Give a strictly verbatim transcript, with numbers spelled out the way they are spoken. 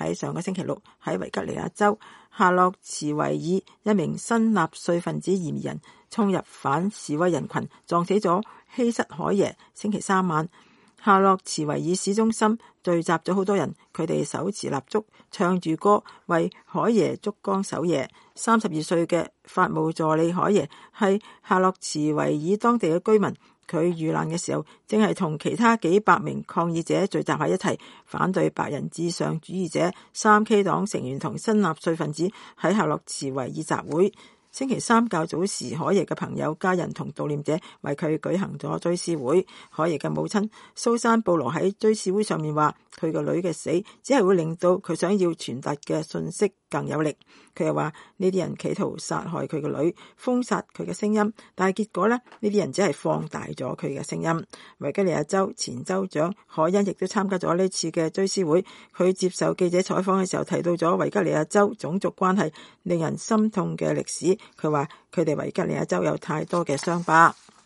喺上個星期六喺維吉尼亞州夏洛茨維爾一名新納粹分子嫌疑人衝入反示威人群，撞死咗希瑟海耶。星期三晚，夏洛茨維爾市中心聚集咗好多人，佢哋手持蠟燭，唱住歌為海耶燭光守夜。三十二歲嘅法務助理海耶係夏洛茨維爾當地嘅居民，佢遇難嘅時候正係同其他幾百名抗議者聚集喺一齊，反對白人至上主義者。三 K 黨成員同新納粹分子喺夏洛茨維爾集會。星期三較早時，海耶嘅朋友、家人同悼念者為佢舉行咗追思會。海耶嘅母親蘇珊布羅喺追思會上面話，佢個女嘅死只係會令到佢想要傳達嘅信息更有力。佢又話呢啲人企圖殺害佢個女，封殺佢嘅聲音，但係結果呢，呢啲人只係放大咗佢嘅聲音。維吉尼亞州前州長凱恩亦都參加咗呢次嘅追思會。佢接受記者採訪嘅時候提到咗維吉尼亞州種族關係令人心痛嘅歷史。佢話佢哋維吉尼亞州有太多嘅傷疤。